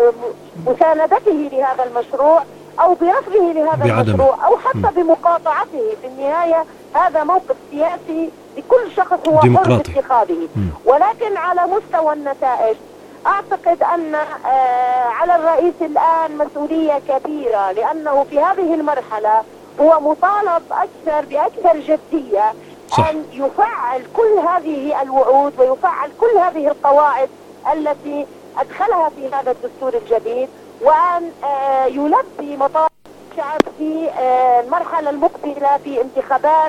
مساندته لهذا المشروع أو برفضه لهذا المشروع أو حتى بمقاطعته. في النهاية هذا موقف سياسي لكل شخص هو حر في اتخاذه. ولكن على مستوى النتائج أعتقد أن على الرئيس الآن مسؤولية كبيرة، لأنه في هذه المرحلة هو مطالب أكثر بأكثر جدية صح. أن يفعل كل هذه الوعود ويفعل كل هذه القواعد التي أدخلها في هذا الدستور الجديد، وأن يلبي مطالب الشعب في المرحلة المقبلة في انتخابات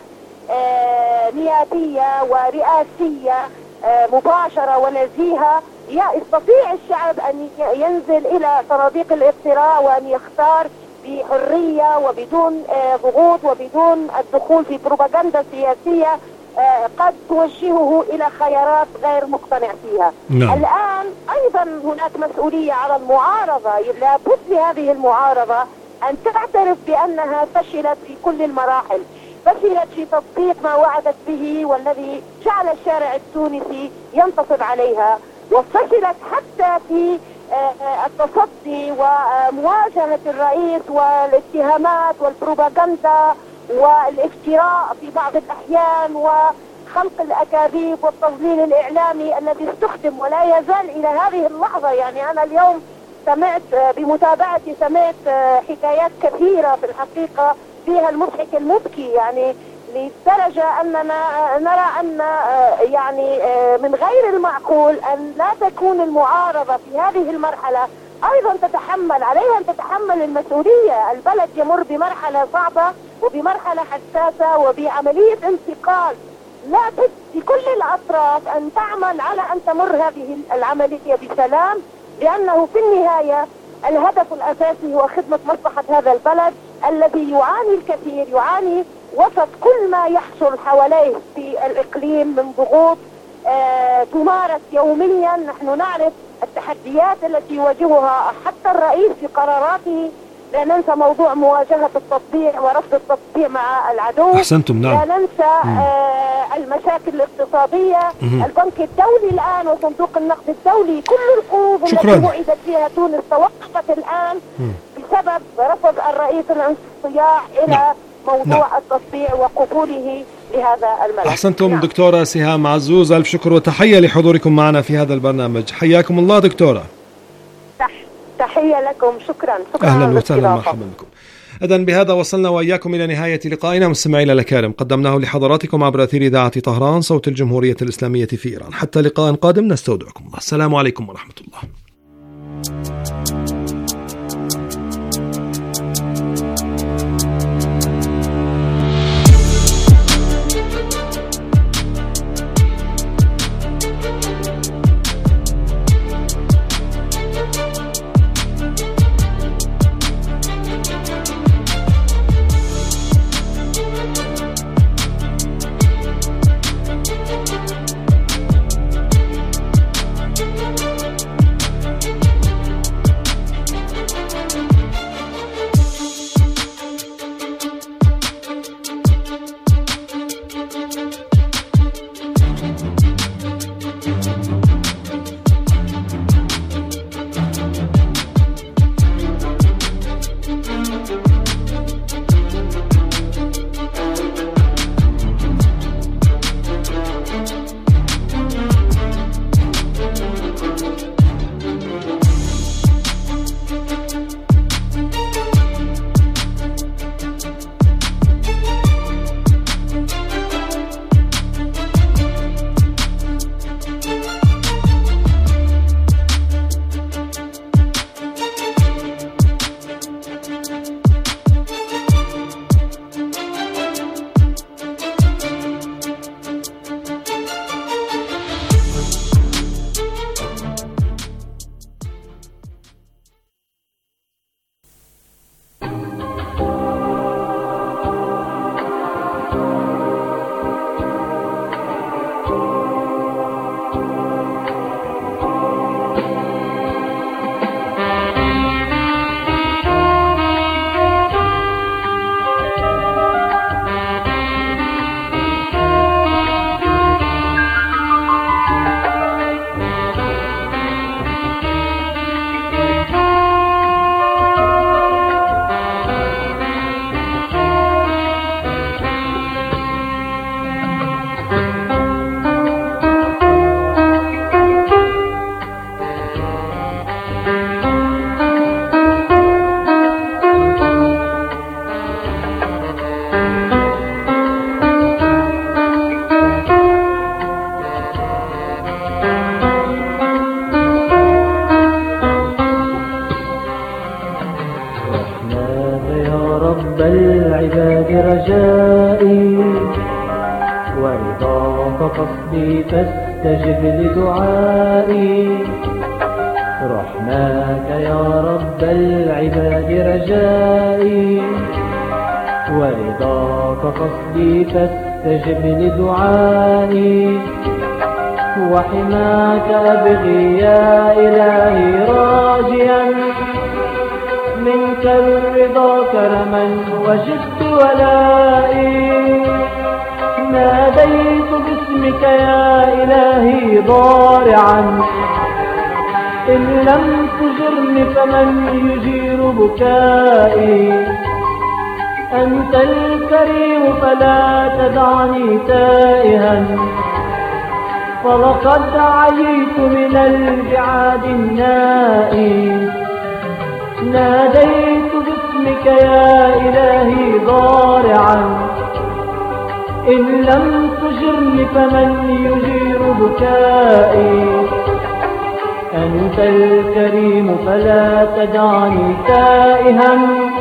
نيابية ورئاسية مباشرة ونزيهة. يستطيع الشعب أن ينزل إلى صناديق الاقتراع وأن يختار بحرية وبدون ضغوط وبدون الدخول في بروباغندا سياسية قد توجهه إلى خيارات غير مقتنع فيها. نعم. الآن أيضا هناك مسؤولية على المعارضة، لابد لهذه المعارضة أن تعترف بأنها فشلت في كل المراحل. فشلت في تطبيق ما وعدت به والذي جعل الشارع التونسي ينتصب عليها، وفشلت حتى في التصدي ومواجهة الرئيس والاتهامات والبروباغندا والافتراء في بعض الأحيان وخلق الأكاذيب والتضليل الإعلامي الذي استخدم ولا يزال إلى هذه اللحظة. يعني أنا اليوم سمعت بمتابعتي سمعت حكايات كثيرة في الحقيقة فيها المضحك المبكي، يعني لدرجة أننا نرى أن يعني من غير المعقول أن لا تكون المعارضة في هذه المرحلة أيضا تتحمل عليها أن تتحمل المسؤولية. البلد يمر بمرحلة صعبة وبمرحلة حساسة وبعملية انتقال، لا بد لكل الأطراف أن تعمل على أن تمر هذه العملية بسلام، لأنه في النهاية الهدف الأساسي هو خدمة مصلحة هذا البلد الذي يعاني الكثير، يعاني وسط كل ما يحصل حواليه في الإقليم من ضغوط آه تمارس يوميا. نحن نعرف التحديات التي يواجهها حتى الرئيس في قراراته، لا ننسى موضوع مواجهة التطبيع ورفض التطبيع مع العدو. أحسنتم. نعم. لا ننسى آه المشاكل الاقتصادية. مم. البنك الدولي الآن وصندوق النقد الدولي كل القروض التي وعدت فيها تونس توقفت الآن مم. بسبب رفض الرئيس الانصياع إلى نعم. موضوع نعم. التطبيع وقبوله لهذا الملف. أحسنتم. نعم. دكتورة سهام عزوز، ألف شكر وتحية لحضوركم معنا في هذا البرنامج. حياكم الله دكتورة. تحية لكم. شكرا. شكرا. أهلا وسهلا، مرحبا بكم. إذن بهذا وصلنا وإياكم إلى نهاية لقائنا مستمعينا الكرام، قدمناه لحضراتكم عبر أثير إذاعة طهران صوت الجمهورية الإسلامية في إيران. حتى لقاء قادم نستودعكم الله. السلام عليكم ورحمة الله. قصدي فاستجب لدعائي. رحماك يا رب العباد رجائي، ورضاك قصدي فاستجب لدعائي. وحماك أبغي يا إلهي راجيا منك الرضا كرما وجدت ولائي ناديت باسمك يا إلهي ضارعا إن لم تجرني فمن يجير بكائي أنت الكريم فلا تدعني تائها فلقد عييت من البعاد النائي ناديت باسمك يا إلهي ضارعا إن لم تجرني فمن يجير بكائي أنت الكريم فلا تدعني تائها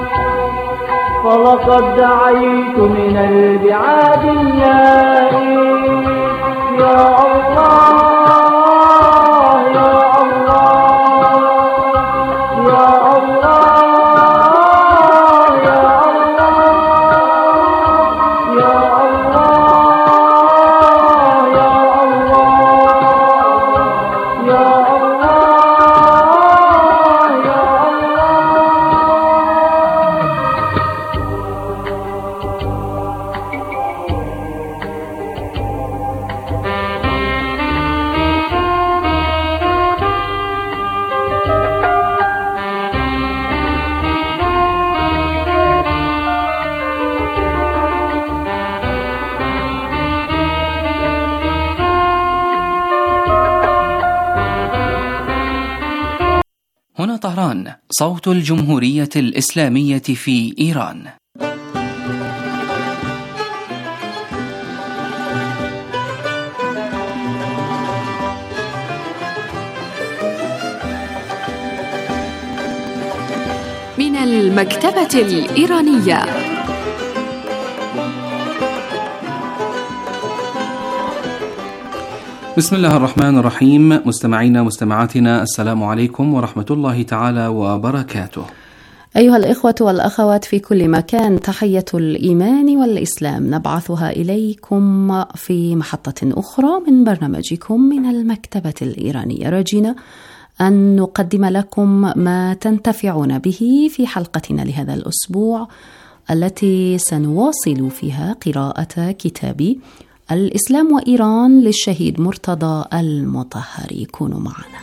فلقد عييت من البعاد النائي يا الله يا الله يا الله هنا طهران، صوت الجمهورية الإسلامية في إيران. من المكتبة الإيرانية. بسم الله الرحمن الرحيم. مستمعينا مستمعاتنا، السلام عليكم ورحمة الله تعالى وبركاته. أيها الإخوة والأخوات في كل مكان، تحية الإيمان والإسلام نبعثها إليكم في محطة أخرى من برنامجكم من المكتبة الإيرانية، راجين أن نقدم لكم ما تنتفعون به في حلقتنا لهذا الأسبوع، التي سنواصل فيها قراءة كتاب الإسلام وإيران للشهيد مرتضى المطهري. كونوا معنا.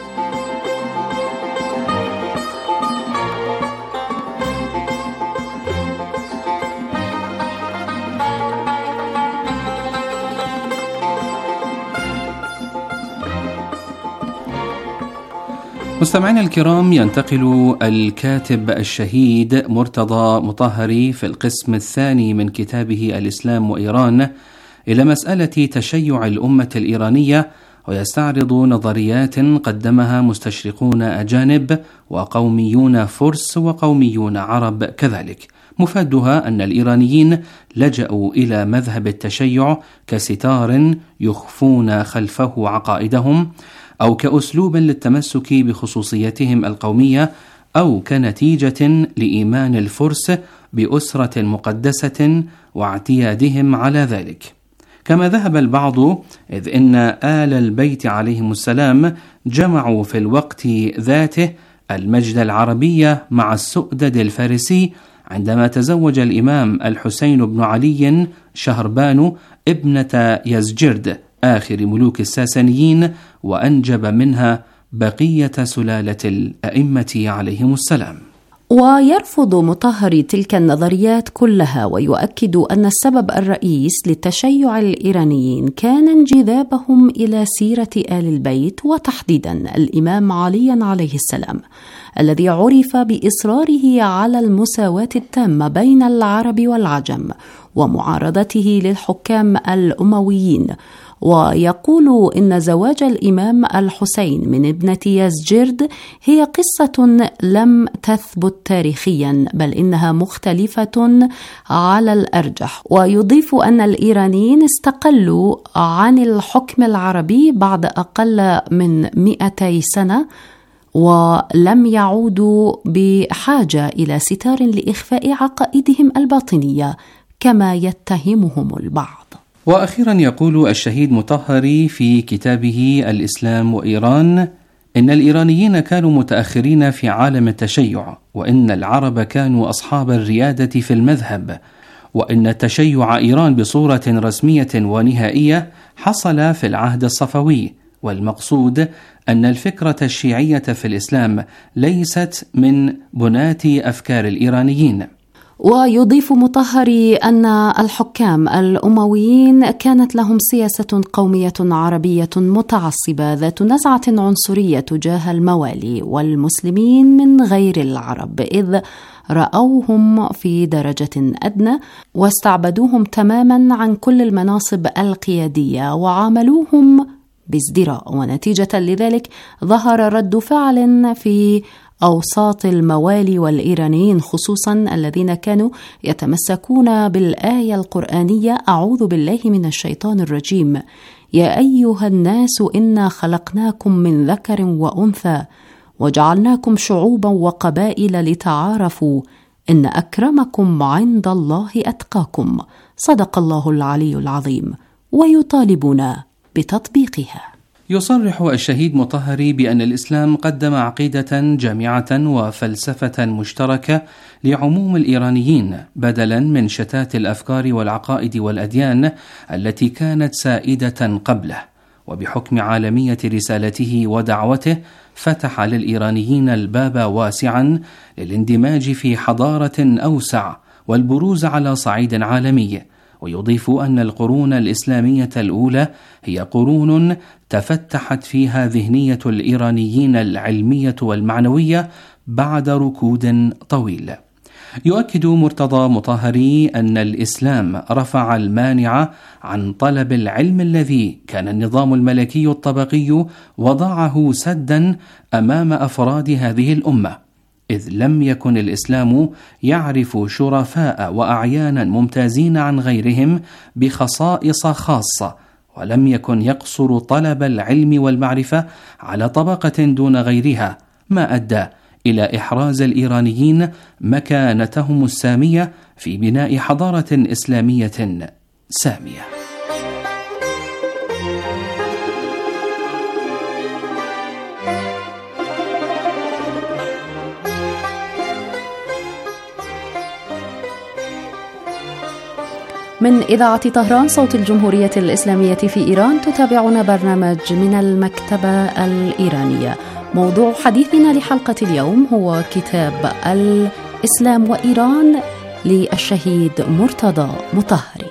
مستمعينا الكرام، ينتقل الكاتب الشهيد مرتضى مطهري في القسم الثاني من كتابه الإسلام وإيران إلى مسألة تشيع الأمة الإيرانية، ويستعرض نظريات قدمها مستشرقون أجانب وقوميون فرس وقوميون عرب كذلك، مفادها أن الإيرانيين لجأوا إلى مذهب التشيع كستار يخفون خلفه عقائدهم، أو كأسلوب للتمسك بخصوصيتهم القومية، أو كنتيجة لإيمان الفرس بأسرة مقدسة واعتيادهم على ذلك. كما ذهب البعض، إذ إن آل البيت عليهم السلام جمعوا في الوقت ذاته المجد العربي مع السؤدد الفارسي عندما تزوج الإمام الحسين بن علي شهربان ابنة يزجرد آخر ملوك الساسانيين، وأنجب منها بقية سلالة الأئمة عليهم السلام. ويرفض مطهري تلك النظريات كلها، ويؤكد أن السبب الرئيس للتشيع الإيرانيين كان انجذابهم إلى سيرة آل البيت، وتحديدا الإمام علي عليه السلام، الذي عرف بإصراره على المساواة التامة بين العرب والعجم ومعارضته للحكام الأمويين. ويقول إن زواج الإمام الحسين من ابنة يزجرد هي قصة لم تثبت تاريخيا، بل إنها مختلفة على الأرجح. ويضيف أن الإيرانيين استقلوا عن الحكم العربي بعد أقل من مئتي سنة، ولم يعودوا بحاجة إلى ستار لإخفاء عقائدهم الباطنية كما يتهمهم البعض. وأخيرا يقول الشهيد مطهري في كتابه الإسلام وإيران إن الإيرانيين كانوا متأخرين في عالم التشيع، وإن العرب كانوا أصحاب الريادة في المذهب، وإن تشيع إيران بصورة رسمية ونهائية حصل في العهد الصفوي. والمقصود أن الفكرة الشيعية في الإسلام ليست من بنات أفكار الإيرانيين. ويضيف مطهري أن الحكام الأمويين كانت لهم سياسة قومية عربية متعصبة ذات نزعة عنصرية تجاه الموالي والمسلمين من غير العرب، إذ رأوهم في درجة أدنى واستعبدوهم تماما عن كل المناصب القيادية وعاملوهم بازدراء. ونتيجة لذلك ظهر رد فعل في أوساط الموالي والإيرانيين خصوصا الذين كانوا يتمسكون بالآية القرآنية: أعوذ بالله من الشيطان الرجيم، يا أيها الناس إنا خلقناكم من ذكر وأنثى وجعلناكم شعوبا وقبائل لتعارفوا إن أكرمكم عند الله أتقاكم. صدق الله العلي العظيم. ويطالبون بتطبيقها. يصرح الشهيد مطهري بأن الإسلام قدم عقيدة جامعة وفلسفة مشتركة لعموم الإيرانيين بدلا من شتات الأفكار والعقائد والأديان التي كانت سائدة قبله. وبحكم عالمية رسالته ودعوته فتح للإيرانيين الباب واسعا للاندماج في حضارة أوسع والبروز على صعيد عالمي. ويضيف أن القرون الإسلامية الأولى هي قرون تفتحت فيها ذهنية الإيرانيين العلمية والمعنوية بعد ركود طويل. يؤكد مرتضى مطهري أن الإسلام رفع المانع عن طلب العلم الذي كان النظام الملكي الطبقي وضعه سدا أمام أفراد هذه الأمة، إذ لم يكن الإسلام يعرف شرفاء وأعيانا ممتازين عن غيرهم بخصائص خاصة، ولم يكن يقصر طلب العلم والمعرفة على طبقة دون غيرها، ما أدى إلى إحراز الإيرانيين مكانتهم السامية في بناء حضارة إسلامية سامية. من إذاعة طهران صوت الجمهورية الإسلامية في إيران تتابعون برنامج من المكتبة الإيرانية. موضوع حديثنا لحلقة اليوم هو كتاب الإسلام وإيران للشهيد مرتضى مطهري.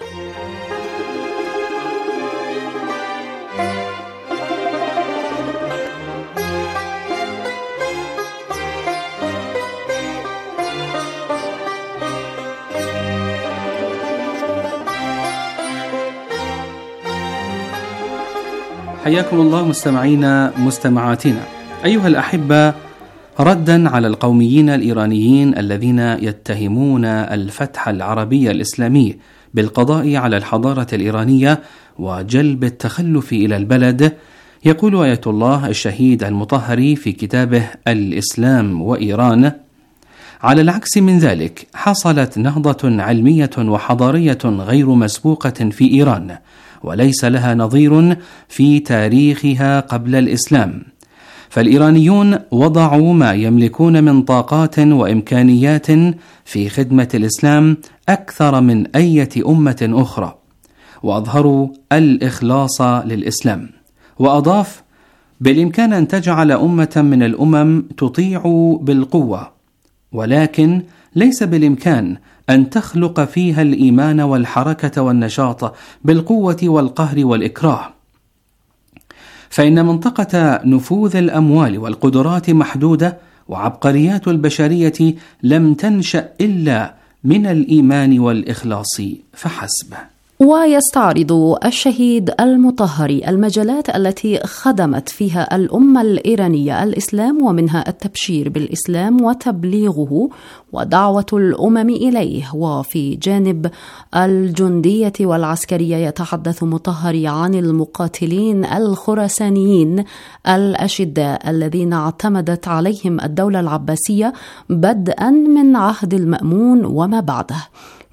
حياكم الله مستمعينا مستمعاتنا. أيها الأحبة، ردا على القوميين الإيرانيين الذين يتهمون الفتح العربي الإسلامي بالقضاء على الحضارة الإيرانية وجلب التخلف إلى البلد، يقول آية الله الشهيد المطهري في كتابه الإسلام وإيران: على العكس من ذلك حصلت نهضة علمية وحضارية غير مسبوقة في إيران، وليس لها نظير في تاريخها قبل الإسلام. فالإيرانيون وضعوا ما يملكون من طاقات وإمكانيات في خدمة الإسلام أكثر من أي أمة أخرى، وأظهروا الإخلاص للإسلام. وأضاف: بالإمكان أن تجعل أمة من الأمم تطيع بالقوة، ولكن ليس بالإمكان أن تخلق فيها الإيمان والحركة والنشاط بالقوة والقهر والإكراه، فإن منطقة نفوذ الأموال والقدرات محدودة، وعبقريات البشرية لم تنشأ إلا من الإيمان والإخلاص فحسب. ويستعرض الشهيد المطهري المجالات التي خدمت فيها الأمة الإيرانية الإسلام، ومنها التبشير بالإسلام وتبليغه ودعوة الأمم إليه. وفي جانب الجندية والعسكرية يتحدث مطهري عن المقاتلين الخراسانيين الأشداء الذين اعتمدت عليهم الدولة العباسية بدءا من عهد المأمون وما بعده.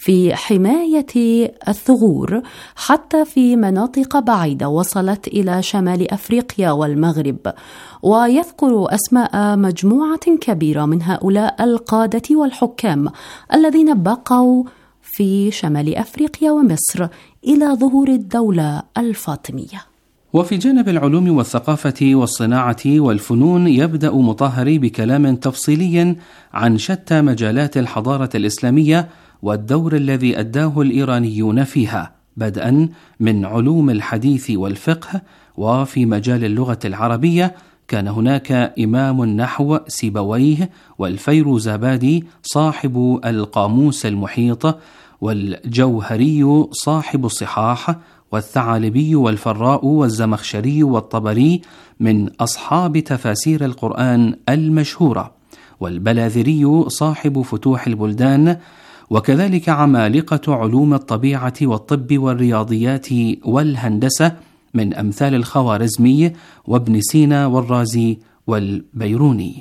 في حماية الثغور حتى في مناطق بعيدة وصلت إلى شمال أفريقيا والمغرب. ويذكر أسماء مجموعة كبيرة من هؤلاء القادة والحكام الذين بقوا في شمال أفريقيا ومصر إلى ظهور الدولة الفاطمية. وفي جانب العلوم والثقافة والصناعة والفنون يبدأ مطهري بكلام تفصيلي عن شتى مجالات الحضارة الإسلامية والدور الذي أداه الإيرانيون فيها، بدءا من علوم الحديث والفقه. وفي مجال اللغة العربية كان هناك إمام النحو سيبويه، والفيروزابادي صاحب القاموس المحيط، والجوهري صاحب الصحاح، والثعالبي والفراء والزمخشري والطبري من أصحاب تفاسير القرآن المشهورة، والبلاذري صاحب فتوح البلدان، وكذلك عمالقة علوم الطبيعة والطب والرياضيات والهندسة من أمثال الخوارزمي وابن سينا والرازي والبيروني.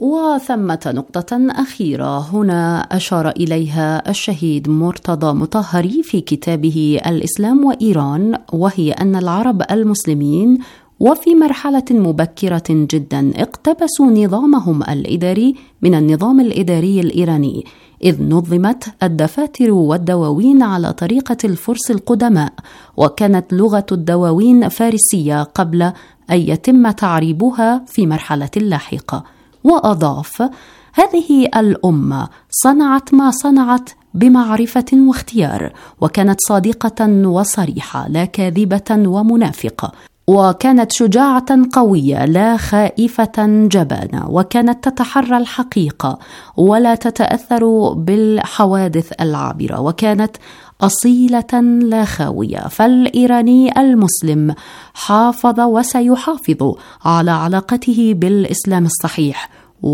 وثمة نقطة أخيرة هنا أشار إليها الشهيد مرتضى مطهري في كتابه الإسلام وإيران، وهي أن العرب المسلمين وفي مرحلة مبكرة جدا اقتبسوا نظامهم الإداري من النظام الإداري الإيراني، إذ نظمت الدفاتر والدواوين على طريقة الفرس القدماء، وكانت لغة الدواوين فارسية قبل أن يتم تعريبها في مرحلة لاحقة. وأضاف: هذه الأمة صنعت ما صنعت بمعرفة واختيار، وكانت صادقة وصريحة لا كاذبة ومنافقة، وكانت شجاعة قوية لا خائفة جبانة، وكانت تتحرى الحقيقة ولا تتأثر بالحوادث العابرة، وكانت أصيلة لا خاوية. فالإيراني المسلم حافظ وسيحافظ على علاقته بالإسلام الصحيح،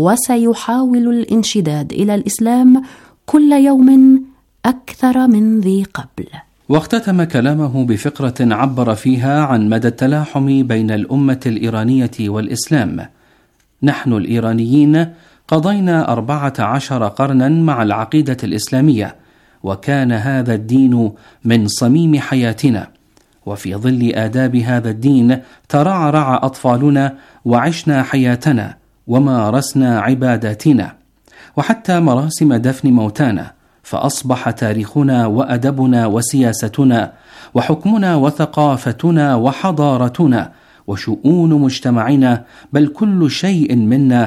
وسيحاول الانشداد إلى الإسلام كل يوم أكثر من ذي قبل. واختتم كلامه بفقرة عبر فيها عن مدى التلاحم بين الأمة الإيرانية والإسلام. نحن الإيرانيين قضينا أربعة عشر قرنا مع العقيدة الإسلامية، وكان هذا الدين من صميم حياتنا، وفي ظل آداب هذا الدين ترعرع أطفالنا وعشنا حياتنا ومارسنا عباداتنا، وحتى مراسم دفن موتانا، فأصبح تاريخنا وأدبنا وسياستنا وحكمنا وثقافتنا وحضارتنا وشؤون مجتمعنا، بل كل شيء منا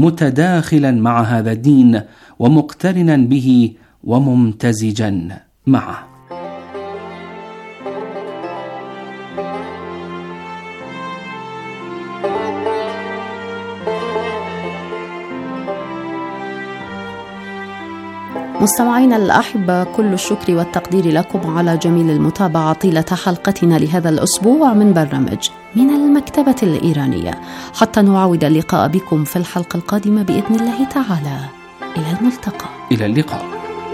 متداخلا مع هذا الدين ومقترنا به وممتزجا معه. مستمعينا الأحبة، كل الشكر والتقدير لكم على جميل المتابعة طيلة حلقتنا لهذا الأسبوع من برنامج من المكتبة الإيرانية، حتى نعاود اللقاء بكم في الحلقة القادمة بإذن الله تعالى. إلى الملتقى. إلى اللقاء.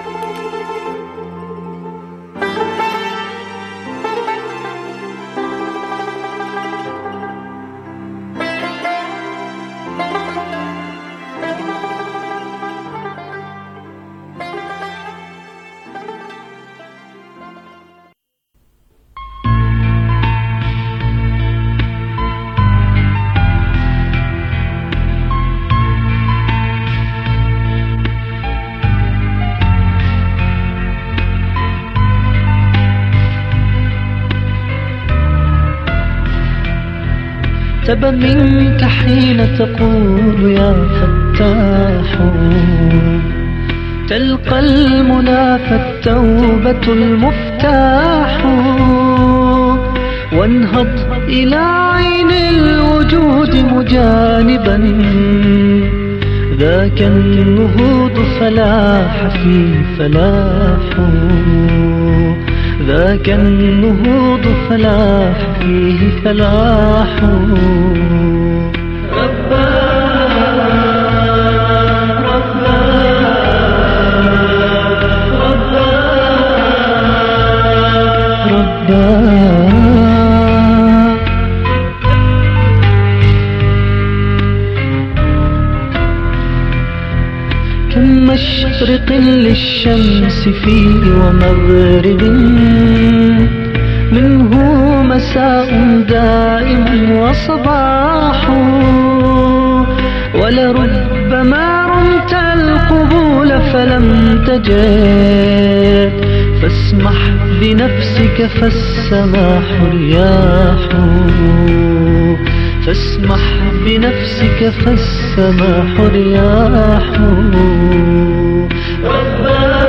تبا منك حين تقول يا فتاح، تلقى المنى فالتوبة المفتاح. وانهض إلى عين الوجود مجانبا، ذاك النهوض فلاح فيه فلاح، ذاك النهوض فلاح فيه فلاح. ربا ربا ربا ربا كم مشرق للشمس في ومغرب، منه مساء دائم وصباح، ولربما رمت القبول فلم تجد، فاسمح بنفسك فالسماح رياح، فاسمح بنفسك فالسماح رياح. ربنا